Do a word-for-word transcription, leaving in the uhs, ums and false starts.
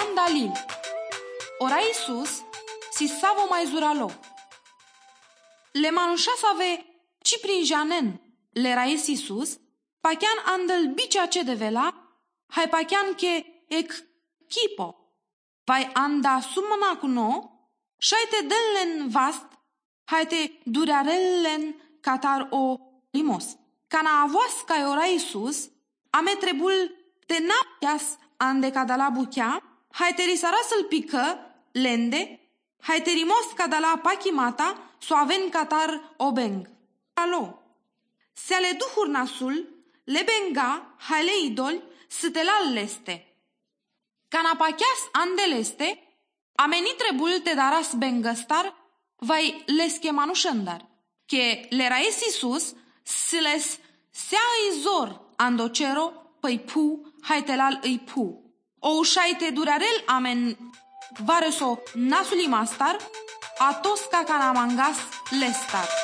Iordan Dalil. Ora Isus si savo mai zuralo. Le manușa save ci prin janen le rais Isus, pachian andel bicia ce de vela, hai pachian che ec kipo. Vai anda sumana cu no, șaite dellen vast, haite durarellen catar o limos. Cana avoas ca ora Isus, ame trebul te naptias ande cadala buchea, haite risarasel pică, lende, haite rimos cadala pachimata, so aven catar obeng. Alo. Se ale duhur nasul, le benga, haile idol, stelal leste. Cana pachias andeleste, ameni trebul te daras bengăstar, vai leske manușandar, che le rais Isus, siles sea izor andocero, păi pu, haitelal îi pu. O ușaite durarel amen vareso nasuli mastar, atos ca canamangas lestar.